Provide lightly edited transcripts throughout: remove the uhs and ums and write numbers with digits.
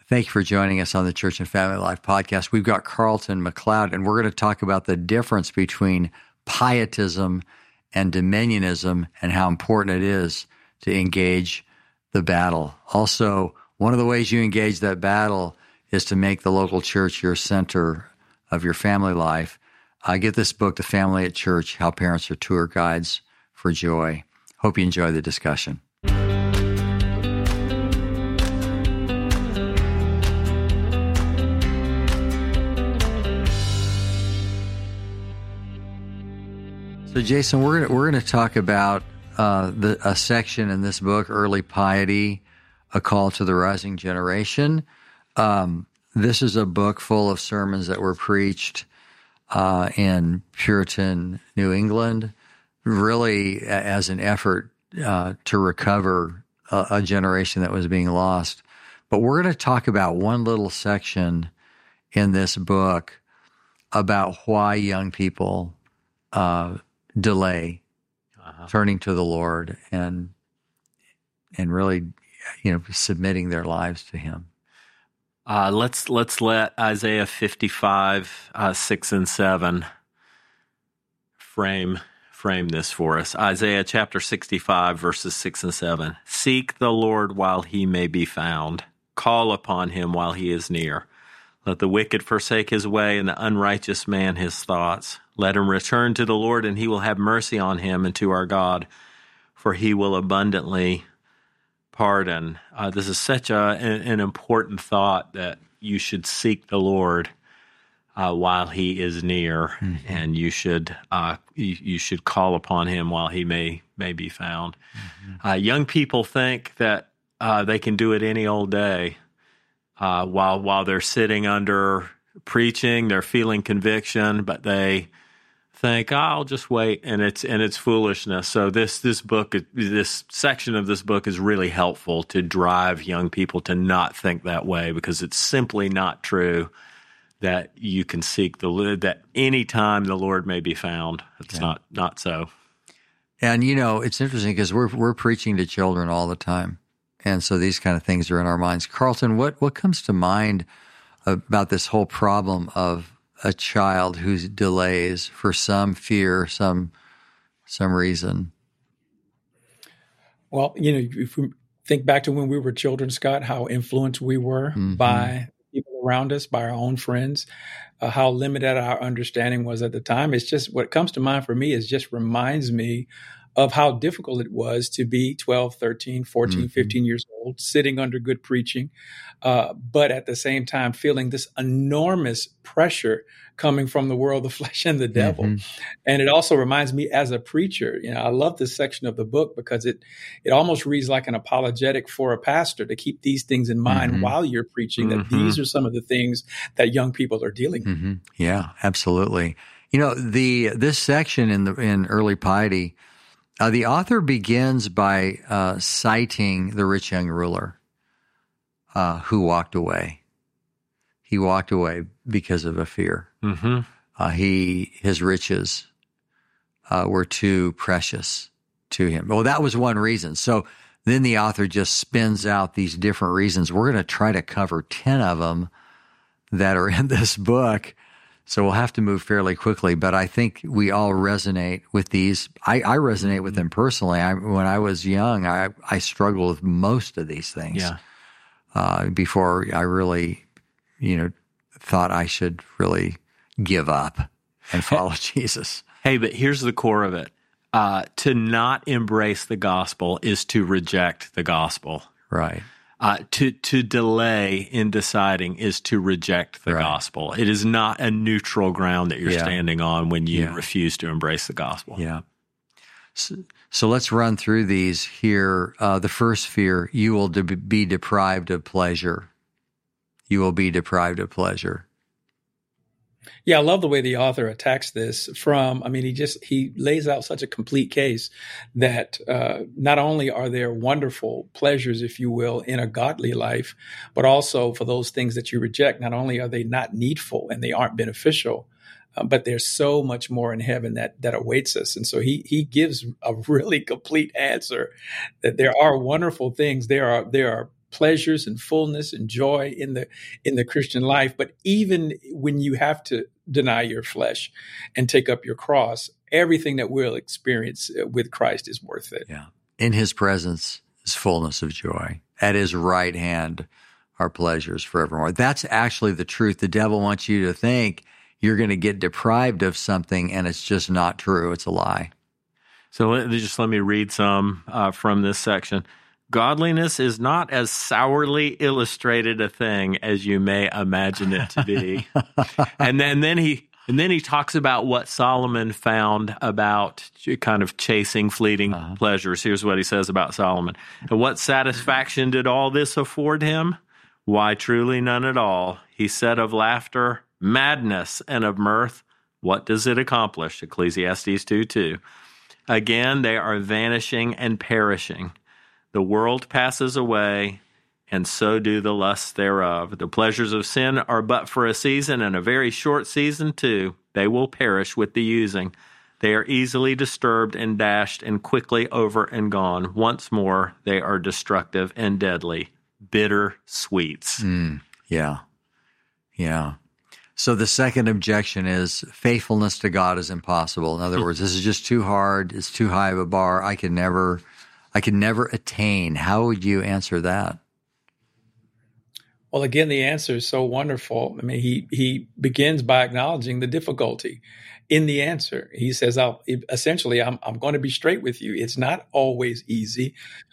Thank you for joining us on the Church and Family Life podcast. We've got Carlton McLeod, and we're going to talk about the difference between pietism and dominionism and how important it is to engage the battle. Also, one of the ways you engage that battle is to make the local church your center of your family life. Get this book, The Family at Church, How Parents Are Tour Guides for Joy. Hope you enjoy the discussion. So, Jason, we're going to talk about a section in this book, Early Piety, A Call to the Rising Generation. This is a book full of sermons that were preached in Puritan New England, really as an effort to recover a generation that was being lost. But we're going to talk about one little section in this book about why young people delay turning to the Lord and really, submitting their lives to Him. Let's let Isaiah 55, 6 and 7 frame this for us. Isaiah chapter 65, verses 6 and 7. Seek the Lord while He may be found. Call upon Him while He is near. Let the wicked forsake his way and the unrighteous man his thoughts. Let him return to the Lord, and He will have mercy on him, and to our God, for He will abundantly pardon. This is such an important thought, that you should seek the Lord while He is near, and you should call upon Him while He may be found. Young people think that they can do it any old day. While they're sitting under preaching, they're feeling conviction, but they think, I'll just wait, and it's foolishness. So this section of this book is really helpful to drive young people to not think that way, because it's simply not true that you can seek the Lord, that any time the Lord may be found. It's not so. And it's interesting because we're preaching to children all the time. And so these kind of things are in our minds. Carlton, what comes to mind about this whole problem of a child who delays for some fear, some reason? Well, if we think back to when we were children, Scott, how influenced we were by people around us, by our own friends, how limited our understanding was at the time. It's just what comes to mind for me is just reminds me of how difficult it was to be 12, 13, 14, 15 years old, sitting under good preaching, but at the same time feeling this enormous pressure coming from the world, the flesh, and the devil. And it also reminds me as a preacher, I love this section of the book because it almost reads like an apologetic for a pastor to keep these things in mind while you're preaching, that these are some of the things that young people are dealing with. Yeah, absolutely. This section in Early Piety, the author begins by citing the rich young ruler who walked away. He walked away because of a fear. His riches were too precious to him. Well, that was one reason. So then the author just spins out these different reasons. We're going to try to cover 10 of them that are in this book. So we'll have to move fairly quickly, but I think we all resonate with these. I resonate with them personally. When I was young, I struggled with most of these things. Before I really, thought I should really give up and follow Jesus. Hey, but here's the core of it. To not embrace the gospel is to reject the gospel. Right. To delay in deciding is to reject the gospel. It is not a neutral ground that you're standing on when you refuse to embrace the gospel. Yeah. So let's run through these here. The first fear, you will be deprived of pleasure. You will be deprived of pleasure. Yeah, I love the way the author attacks this he lays out such a complete case that not only are there wonderful pleasures, if you will, in a godly life, but also for those things that you reject, not only are they not needful and they aren't beneficial, but there's so much more in heaven that awaits us. And so he gives a really complete answer that there are wonderful things. There are pleasures and fullness and joy in the Christian life. But even when you have to deny your flesh and take up your cross, everything that we'll experience with Christ is worth it. Yeah. In his presence is fullness of joy. At his right hand are pleasures forevermore. That's actually the truth. The devil wants you to think you're going to get deprived of something, and it's just not true. It's a lie. So let me read some from this section. Godliness is not as sourly illustrated a thing as you may imagine it to be. and then he talks about what Solomon found about kind of chasing fleeting pleasures. Here's what he says about Solomon. And what satisfaction did all this afford him? Why, truly none at all. He said of laughter, madness, and of mirth, what does it accomplish? Ecclesiastes 2:2. Again, they are vanishing and perishing. The world passes away, and so do the lusts thereof. The pleasures of sin are but for a season, and a very short season too. They will perish with the using. They are easily disturbed and dashed, and quickly over and gone. Once more, they are destructive and deadly, bitter sweets. Yeah. So the second objection is faithfulness to God is impossible. In other words, this is just too hard. It's too high of a bar. I could never attain. How would you answer that? Well, again, the answer is so wonderful. I mean, he begins by acknowledging the difficulty in the answer. He says, I'm going to be straight with you. It's not always easy.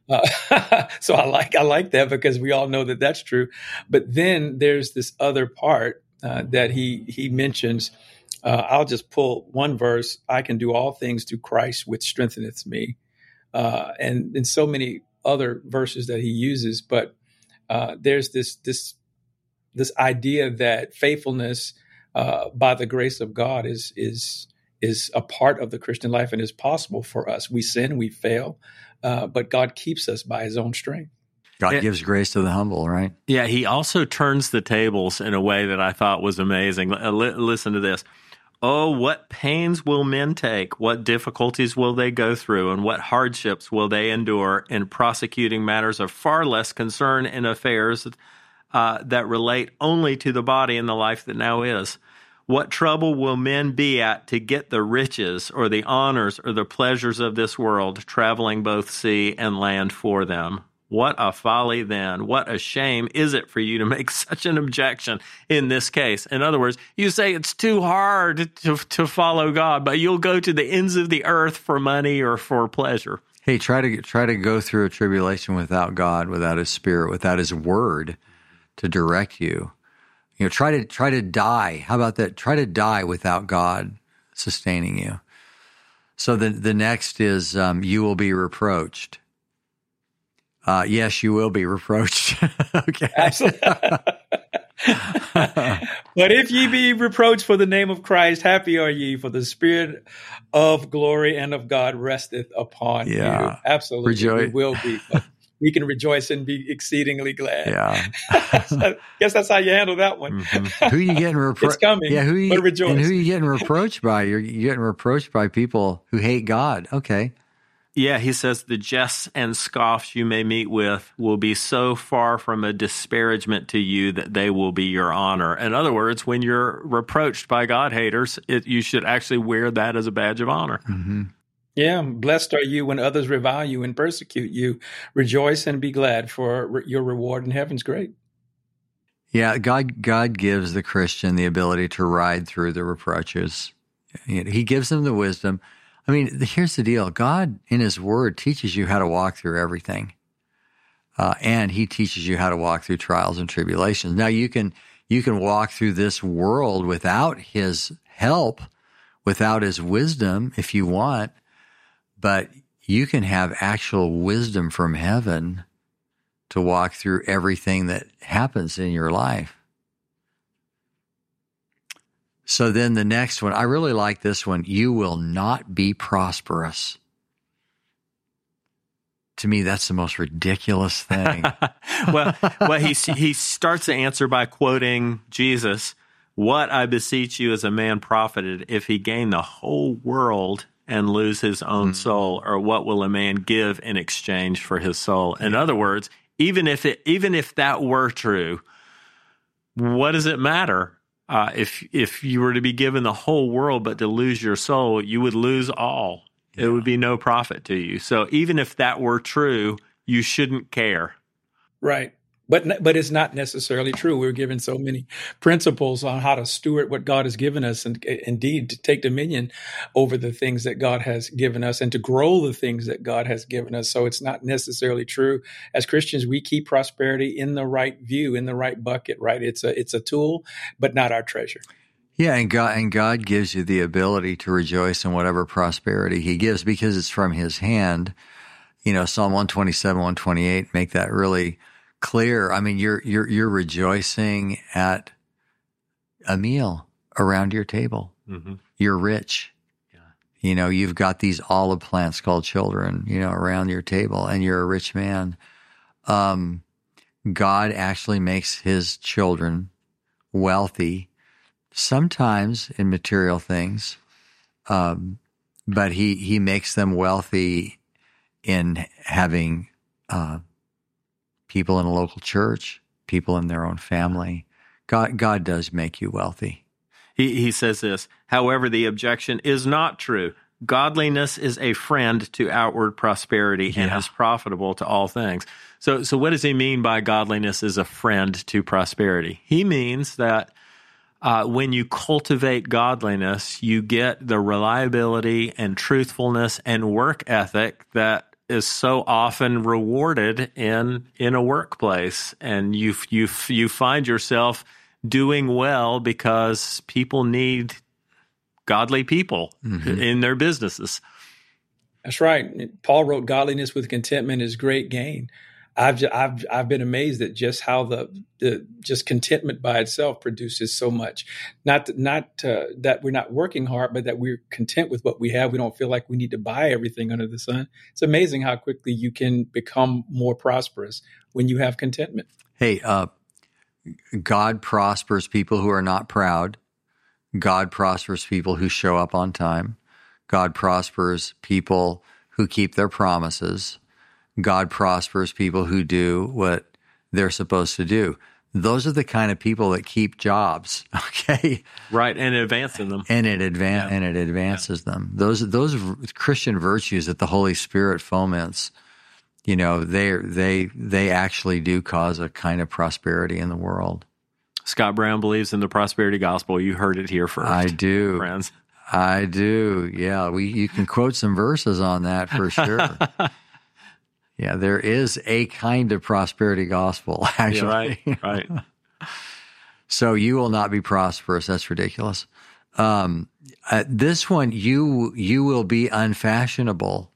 So I like that, because we all know that that's true. But then there's this other part that he mentions. I'll just pull one verse. I can do all things through Christ, which strengtheneth me. And so many other verses that he uses. But there's this idea that faithfulness by the grace of God is a part of the Christian life and is possible for us. We sin, we fail, but God keeps us by his own strength. God gives grace to the humble, right? Yeah, he also turns the tables in a way that I thought was amazing. Listen to this. Oh, what pains will men take? What difficulties will they go through? And what hardships will they endure in prosecuting matters of far less concern in affairs that relate only to the body and the life that now is? What trouble will men be at to get the riches or the honors or the pleasures of this world, traveling both sea and land for them? What a folly then. What a shame is it for you to make such an objection in this case? In other words, you say it's too hard to follow God, but you'll go to the ends of the earth for money or for pleasure. Hey, try to go through a tribulation without God, without his Spirit, without his word to direct you. You know, try to die. How about that? Try to die without God sustaining you. So the next is you will be reproached. Yes, you will be reproached. Okay. Absolutely. But if ye be reproached for the name of Christ, happy are ye, for the Spirit of glory and of God resteth upon you. Absolutely, we will be. But we can rejoice and be exceedingly glad. Yeah. So I guess that's how you handle that one. Mm-hmm. Who you getting reproached? It's coming. Yeah, but rejoice. And who you getting reproached by? You're getting reproached by people who hate God. Okay. Yeah, he says the jests and scoffs you may meet with will be so far from a disparagement to you that they will be your honor. In other words, when you're reproached by God haters, you should actually wear that as a badge of honor. Mm-hmm. Yeah, blessed are you when others revile you and persecute you. Rejoice and be glad, for your reward in heaven's great. Yeah, God gives the Christian the ability to ride through the reproaches. He gives them the wisdom. I mean, here's the deal. God, in his word, teaches you how to walk through everything. And he teaches you how to walk through trials and tribulations. Now, you can walk through this world without his help, without his wisdom, if you want, but you can have actual wisdom from heaven to walk through everything that happens in your life. So then the next one, I really like this one. You will not be prosperous. To me, that's the most ridiculous thing. well, he starts the answer by quoting Jesus. What, I beseech you, as a man profited if he gain the whole world and lose his own soul? Or what will a man give in exchange for his soul? In other words, even if that were true, what does it matter? If you were to be given the whole world but to lose your soul, you would lose all. Yeah. It would be no profit to you. So even if that were true, you shouldn't care. Right. But it's not necessarily true. We're given so many principles on how to steward what God has given us, and indeed to take dominion over the things that God has given us and to grow the things that God has given us. So it's not necessarily true. As Christians, we keep prosperity in the right view, in the right bucket, right? It's a tool, but not our treasure. Yeah, and God gives you the ability to rejoice in whatever prosperity He gives because it's from His hand. You know, Psalm 127, 128 make that really clear. I mean, you're rejoicing at a meal around your table. Mm-hmm. You're rich. Yeah. You know, you've got these olive plants called children, you know, around your table, and you're a rich man. God actually makes His children wealthy, sometimes in material things, but He makes them wealthy in having people in a local church, people in their own family. God does make you wealthy. He says this, however, the objection is not true. Godliness is a friend to outward prosperity and is profitable to all things. So what does he mean by godliness is a friend to prosperity? He means that when you cultivate godliness, you get the reliability and truthfulness and work ethic that is so often rewarded in a workplace, and you find yourself doing well because people need godly people in their businesses. That's right. Paul wrote, "Godliness with contentment is great gain." I've been amazed at just how the just contentment by itself produces so much. Not that we're not working hard, but that we're content with what we have. We don't feel like we need to buy everything under the sun. It's amazing how quickly you can become more prosperous when you have contentment. Hey, God prospers people who are not proud. God prospers people who show up on time. God prospers people who keep their promises. God prospers people who do what they're supposed to do. Those are the kind of people that keep jobs, okay? Right, and advancing them. And it advances them. Those Christian virtues that the Holy Spirit foments, you know, they actually do cause a kind of prosperity in the world. Scott Brown believes in the prosperity gospel. You heard it here first. I do. Friends. I do. Yeah, you can quote some verses on that for sure. Yeah, there is a kind of prosperity gospel, actually. Yeah, right. So you will not be prosperous. That's ridiculous. This one, you will be unfashionable.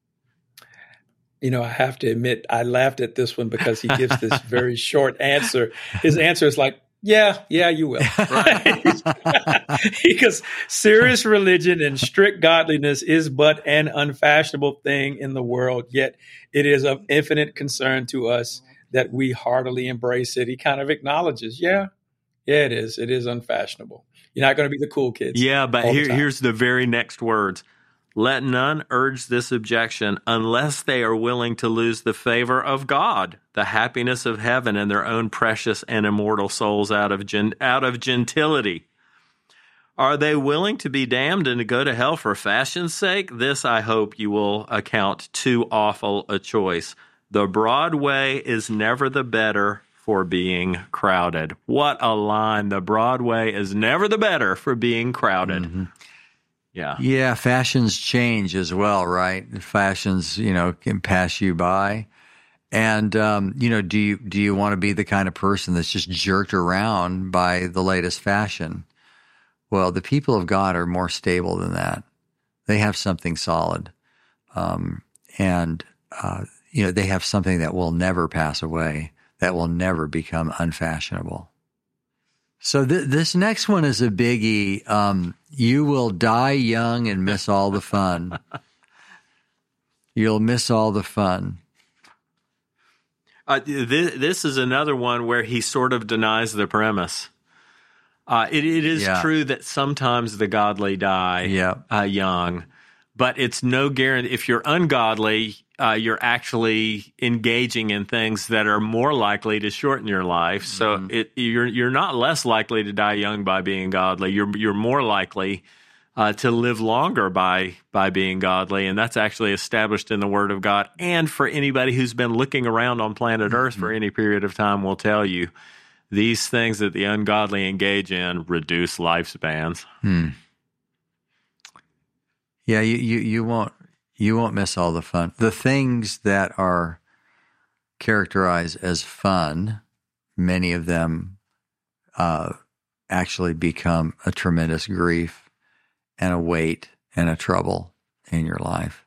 You know, I have to admit, I laughed at this one because he gives this very short answer. His answer is like, yeah, you will. Right? Because serious religion and strict godliness is but an unfashionable thing in the world, yet it is of infinite concern to us that we heartily embrace it. He kind of acknowledges, yeah, it is. It is unfashionable. You're not going to be the cool kids. Yeah, but here's the very next words. Let none urge this objection unless they are willing to lose the favor of God, the happiness of heaven, and their own precious and immortal souls out of gentility. Are they willing to be damned and to go to hell for fashion's sake? This I hope you will account too awful a choice. The broad way is never the better for being crowded. What a line. The broad way is never the better for being crowded. Mm-hmm. Yeah, fashions change as well, right? Fashions, can pass you by. And, do you want to be the kind of person that's just jerked around by the latest fashion? Well, the people of God are more stable than that. They have something solid. They have something that will never pass away, that will never become unfashionable. So this next one is a biggie. You will die young and miss all the fun. You'll miss all the fun. This is another one where he sort of denies the premise. It is true that sometimes the godly die young, but it's no guarantee. If you're ungodly, you're actually engaging in things that are more likely to shorten your life. So you're not less likely to die young by being godly. You're more likely to live longer by being godly, and that's actually established in the Word of God. And for anybody who's been looking around on planet Earth for any period of time, will tell you these things that the ungodly engage in reduce lifespans. Yeah, you won't miss all the fun. The things that are characterized as fun, many of them actually become a tremendous grief and a weight and a trouble in your life.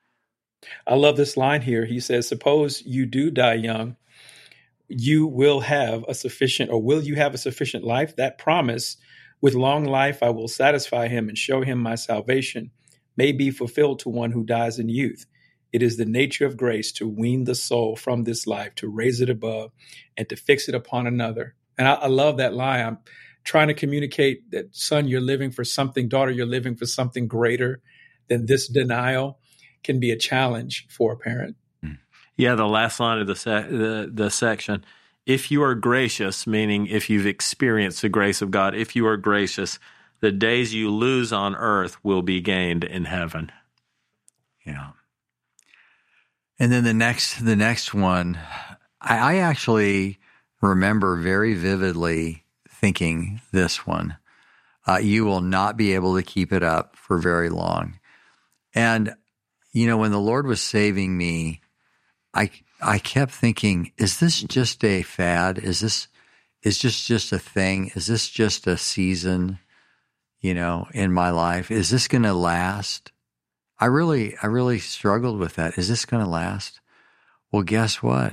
I love this line here. He says, suppose you do die young, will you have a sufficient life? That promise, with long life I will satisfy him and show him my salvation, may be fulfilled to one who dies in youth. It is the nature of grace to wean the soul from this life, to raise it above, and to fix it upon another. And I love that line. I'm trying to communicate that, son, you're living for something, daughter, you're living for something greater than this denial, can be a challenge for a parent. Yeah, the last line of the section, if you are gracious, meaning if you've experienced the grace of God, if you are gracious, the days you lose on earth will be gained in heaven. Yeah. And then the next one, I actually remember very vividly thinking this one. You will not be able to keep it up for very long. And, when the Lord was saving me, I kept thinking, is this just a fad? Is this just a thing? Is this just a season, in my life? Is this going to last? I really struggled with that. Is this going to last? Well, guess what?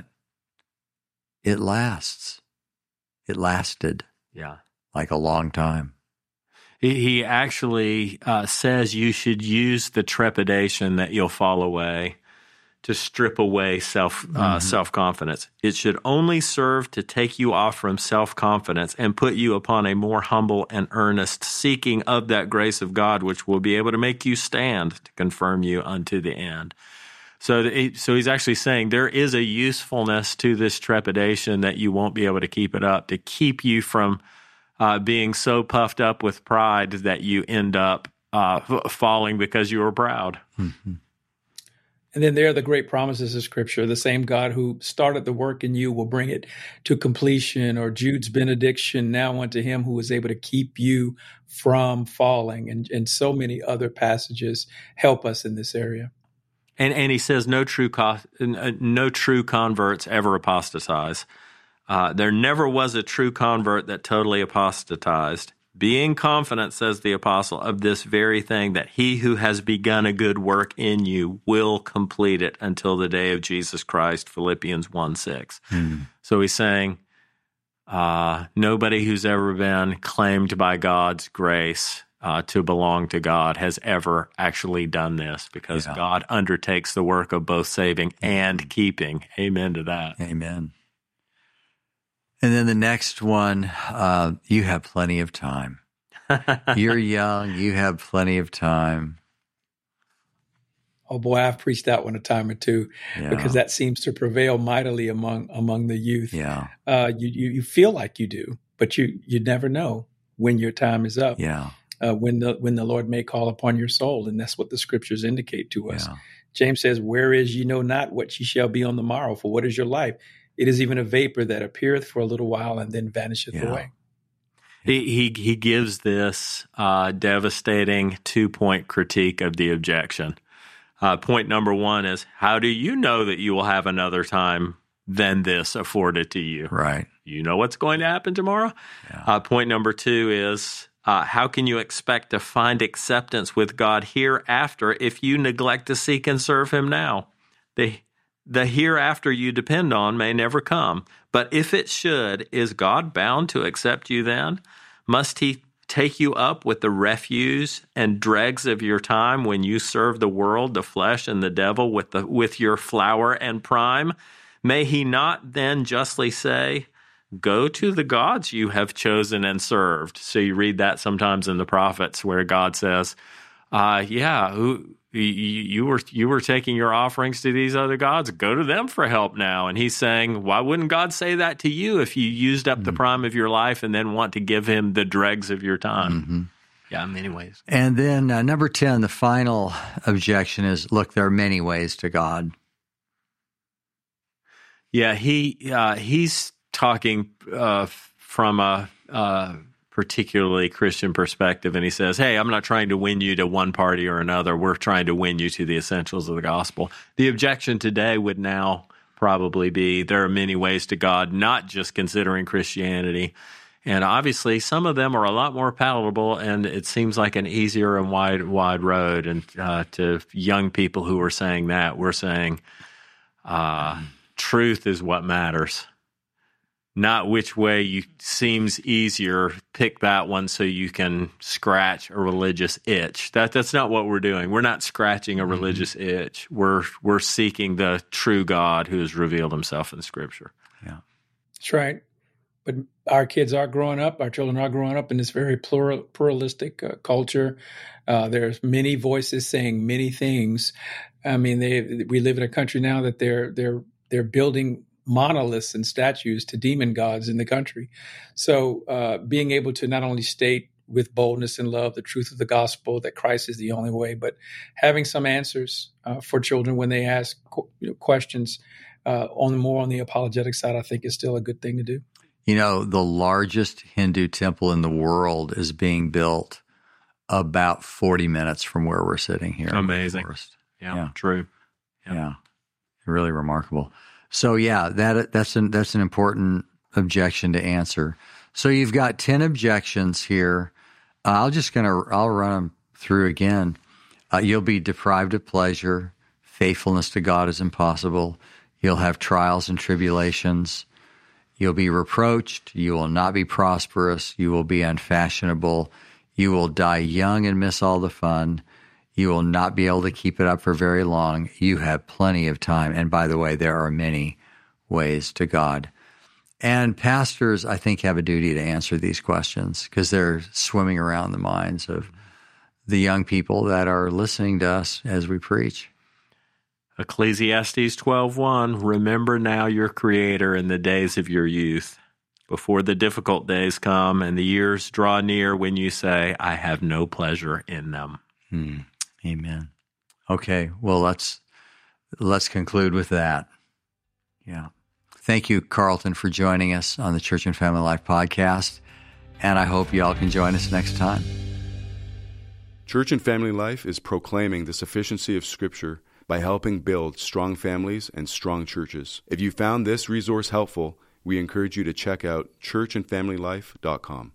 It lasts. It lasted. Yeah. Like a long time. He actually says you should use the trepidation that you'll fall away to strip away self-confidence. It should only serve to take you off from self-confidence and put you upon a more humble and earnest seeking of that grace of God, which will be able to make you stand to confirm you unto the end. So he's actually saying there is a usefulness to this trepidation that you won't be able to keep it up, to keep you from being so puffed up with pride that you end up falling because you were proud. Mm-hmm. And then there are the great promises of Scripture. The same God who started the work in you will bring it to completion, or Jude's benediction, now unto him who is able to keep you from falling. And so many other passages help us in this area. And he says no true converts ever apostatize. There never was a true convert that totally apostatized. Being confident, says the apostle, of this very thing, that he who has begun a good work in you will complete it until the day of Jesus Christ, Philippians 1:6. So he's saying nobody who's ever been claimed by God's grace to belong to God has ever actually done this, because God undertakes the work of both saving and keeping. Amen to that. Amen. And then the next one, you have plenty of time. You're young, you have plenty of time. Oh boy, I've preached that one a time or two, because that seems to prevail mightily among the youth. Yeah. You feel like you do, but you never know when your time is up. Yeah. When the Lord may call upon your soul, and that's what the Scriptures indicate to us. Yeah. James says, "Whereas ye know not what ye shall be on the morrow, for what is your life? It is even a vapor that appeareth for a little while and then vanisheth away." He gives this devastating 2-point critique of the objection. Point number one is, how do you know that you will have another time than this afforded to you? Right. You know what's going to happen tomorrow? Yeah. Point number two is, how can you expect to find acceptance with God hereafter if you neglect to seek and serve him now? The hereafter you depend on may never come, but if it should, is God bound to accept you then? Must he take you up with the refuse and dregs of your time when you serve the world, the flesh, and the devil with your flower and prime? May he not then justly say, go to the gods you have chosen and served? So you read that sometimes in the prophets where God says, you were taking your offerings to these other gods. Go to them for help now. And he's saying, why wouldn't God say that to you if you used up the prime of your life and then want to give him the dregs of your time? Mm-hmm. Yeah, in many ways. And then number 10, the final objection is, look, there are many ways to God. Yeah, he's talking from a particularly Christian perspective, and he says, hey, I'm not trying to win you to one party or another. We're trying to win you to the essentials of the gospel. The objection today would now probably be there are many ways to God, not just considering Christianity. And obviously, some of them are a lot more palatable, and it seems like an easier and wide road. And to young people who are saying that, we're saying truth is what matters, not which way seems easier. Pick that one so you can scratch a religious itch. That's not what we're doing. We're not scratching a religious itch. We're seeking the true God who has revealed himself in Scripture. Yeah, that's right. But our kids are growing up, our children are growing up in this very pluralistic culture. There's many voices saying many things. I mean, we live in a country now that they're building monoliths and statues to demon gods in the country. So being able to not only state with boldness and love the truth of the gospel, that Christ is the only way, but having some answers for children when they ask questions on the apologetic side, I think is still a good thing to do. You know, the largest Hindu temple in the world is being built about 40 minutes from where we're sitting here. Amazing. Yeah, true. Yeah, really remarkable. So, yeah, that's an important objection to answer. So you've got 10 objections here. I'll run them through again. You'll be deprived of pleasure. Faithfulness to God is impossible. You'll have trials and tribulations. You'll be reproached. You will not be prosperous. You will be unfashionable. You will die young and miss all the fun. You will not be able to keep it up for very long. You have plenty of time. And by the way, there are many ways to God. And pastors, I think, have a duty to answer these questions because they're swimming around the minds of the young people that are listening to us as we preach. Ecclesiastes 12:1, remember now your Creator in the days of your youth, before the difficult days come and the years draw near when you say, I have no pleasure in them. Amen. Okay, well, let's conclude with that. Yeah. Thank you, Carlton, for joining us on the Church and Family Life podcast, and I hope you all can join us next time. Church and Family Life is proclaiming the sufficiency of Scripture by helping build strong families and strong churches. If you found this resource helpful, we encourage you to check out churchandfamilylife.com.